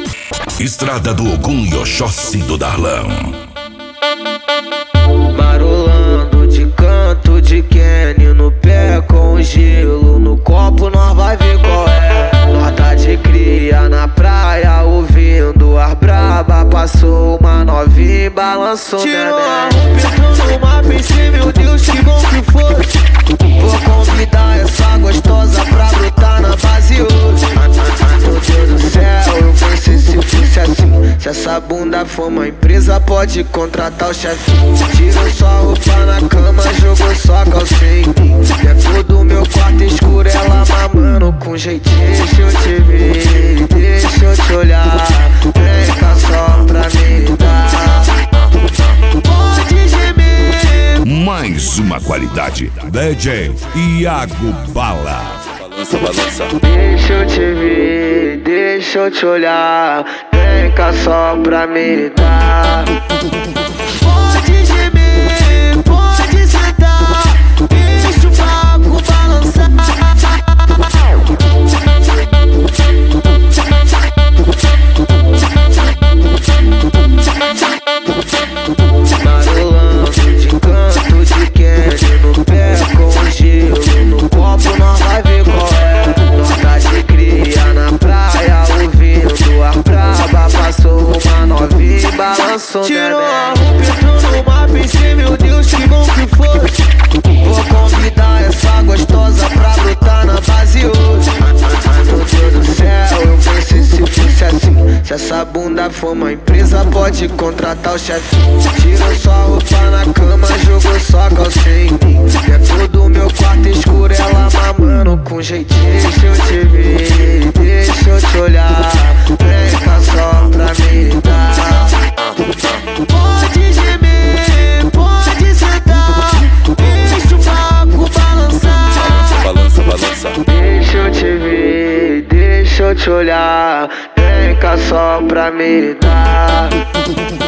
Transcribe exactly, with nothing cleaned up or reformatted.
Estrada do Ogum e Oxóssi do Darlão. Marolando de canto de Kenny, no pé com gelo, no copo nós vai ver qual é. Nós tá de cria na praia ouvindo as braba, passou uma novinha e balançou. Tirou a roupa no mapa, pensei, meu Deus, que bom que fosse. Vou convidar essa gostosa pra brotar na base hoje. Meu Deus do céu, eu pensei se fosse assim. Se essa bunda for uma empresa, pode contratar o chefinho. Tirou sua roupa na cama, jogou sua calcinha em mim. Dentro do meu quarto escuro, ela mamando com jeitinho. Deixa eu te ver, deixa eu te olhar. Vem cá só pra me dar. Pode gemer. Mais uma qualidade. D J Iago Bala. Balança, balança. Deixa eu te ver, deixa eu te olhar. Vem cá só pra me dar. Pode gemer, pode sentar. Deixa o papo balançar. Marolando de canto de Kenny, no pé com gelo, no copo nós vai ver qual é. Nós tá de cria na praia ouvindo as braba, passou uma novinha e balançou. Tirou a roupa, entrou no mar, pensei, meu Deus, que bom que fosse. Vou convidar essa gostosa pra brotar na base hoje. Meu Deus do céu, eu pensei se fosse assim. Se essa bunda for uma empresa, pode contratar o chefinho. Tirou sua roupa na cama, jogou sua calcinha em mim. Dentro do meu quarto escuro, ela mamando com jeitinho. Deixa eu te ver, deixa eu te olhar. Vem cá só pra me dar. Pode gemer, pode sentar. Deixa o papo balançar. Balança, balança. Deixa eu te ver, deixa eu te olhar. Vem cá só pra me dar.